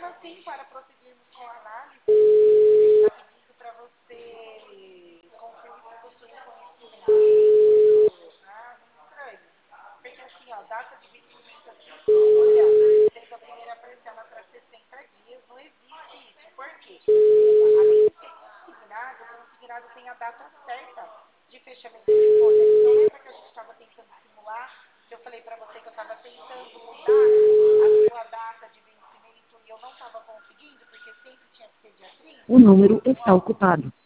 assim, para prosseguirmos com a análise, está pedindo para você confirme se possui conhecimento. Ah, muito estranho. Porque assim, ó, data de vencimento aqui, olha, sendo a primeira parcela para 60 dias, não existe isso. Por quê? Veja, além de ser consignado, o consignado tem a data certa de fechamento de folha. Então lembra que a gente estava tentando simular, que eu falei para você que eu estava tentando mudar a sua data de vencimento e eu não estava conseguindo, porque sempre tinha que ser dia O 30. número está ocupado.